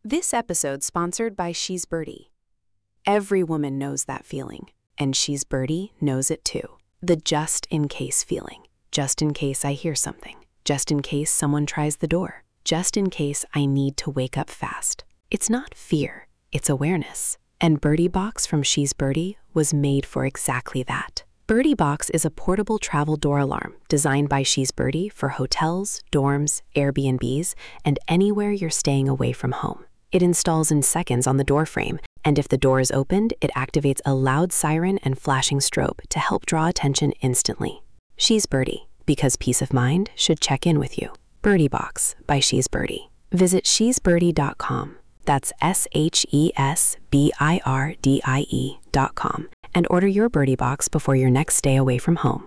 This episode sponsored by She's Birdie. Every woman knows that feeling, and She's Birdie knows it too. The just-in-case feeling. Just in case I hear something. Just in case someone tries the door. Just in case I need to wake up fast. It's not fear, it's awareness. And Birdie Box from She's Birdie was made for exactly that. Birdie Box is a portable travel door alarm designed by She's Birdie for hotels, dorms, Airbnbs, and anywhere you're staying away from home. It installs in seconds on the door frame, and if the door is opened, it activates a loud siren and flashing strobe to help draw attention instantly. She's Birdie, because peace of mind should check in with you. Birdie Box by She's Birdie. Visit shesbirdie.com. That's SHESBIRDIE.com. And order your Birdie Box before your next stay away from home.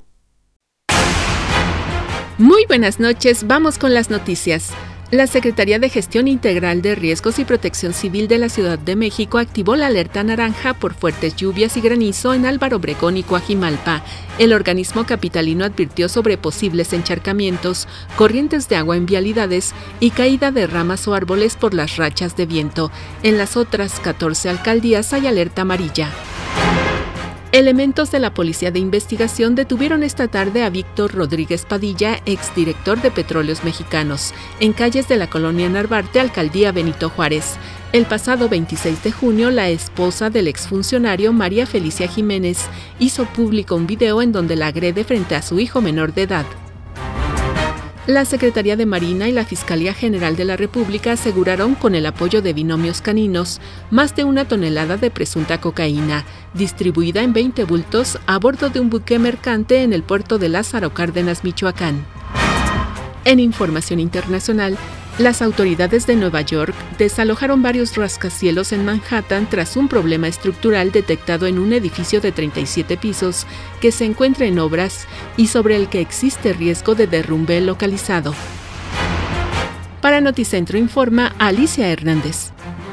Muy buenas noches, vamos con las noticias. La Secretaría de Gestión Integral de Riesgos y Protección Civil de la Ciudad de México activó la alerta naranja por fuertes lluvias y granizo en Álvaro Obregón y Coajimalpa. El organismo capitalino advirtió sobre posibles encharcamientos, corrientes de agua en vialidades y caída de ramas o árboles por las rachas de viento. En las otras 14 alcaldías hay alerta amarilla. Elementos de la Policía de Investigación detuvieron esta tarde a Víctor Rodríguez Padilla, exdirector de Petróleos Mexicanos, en calles de la colonia Narvarte, alcaldía Benito Juárez. El pasado 26 de junio, la esposa del exfuncionario, María Felicia Jiménez, hizo público un video en donde la agrede frente a su hijo menor de edad. La Secretaría de Marina y la Fiscalía General de la República aseguraron, con el apoyo de binomios caninos, más de 1 tonelada de presunta cocaína, distribuida en 20 bultos a bordo de un buque mercante en el puerto de Lázaro Cárdenas, Michoacán. En información internacional, las autoridades de Nueva York desalojaron varios rascacielos en Manhattan tras un problema estructural detectado en un edificio de 37 pisos que se encuentra en obras y sobre el que existe riesgo de derrumbe localizado. Para Noticentro informa Alicia Hernández.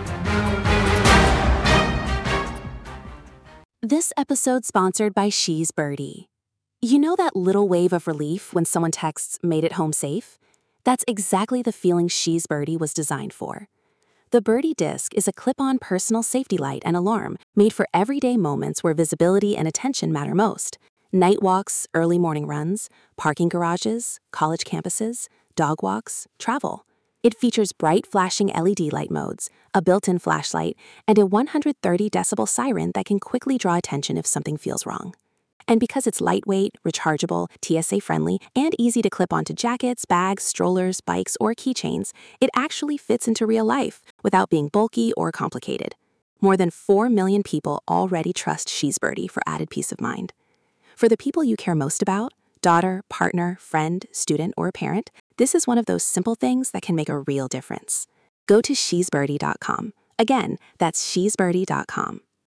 This episode sponsored by She's Birdie. You know that little wave of relief when someone texts, "Made it home safe"? That's exactly the feeling She's Birdie was designed for. The Birdie Disc is a clip-on personal safety light and alarm made for everyday moments where visibility and attention matter most. Night walks, early morning runs, parking garages, college campuses, dog walks, travel. It features bright flashing LED light modes, a built-in flashlight, and a 130 decibel siren that can quickly draw attention if something feels wrong. And because it's lightweight, rechargeable, TSA-friendly, and easy to clip onto jackets, bags, strollers, bikes, or keychains, it actually fits into real life without being bulky or complicated. More than 4 million people already trust She's Birdie for added peace of mind. For the people you care most about, daughter, partner, friend, student, or parent, this is one of those simple things that can make a real difference. Go to shesbirdie.com. Again, that's shesbirdie.com.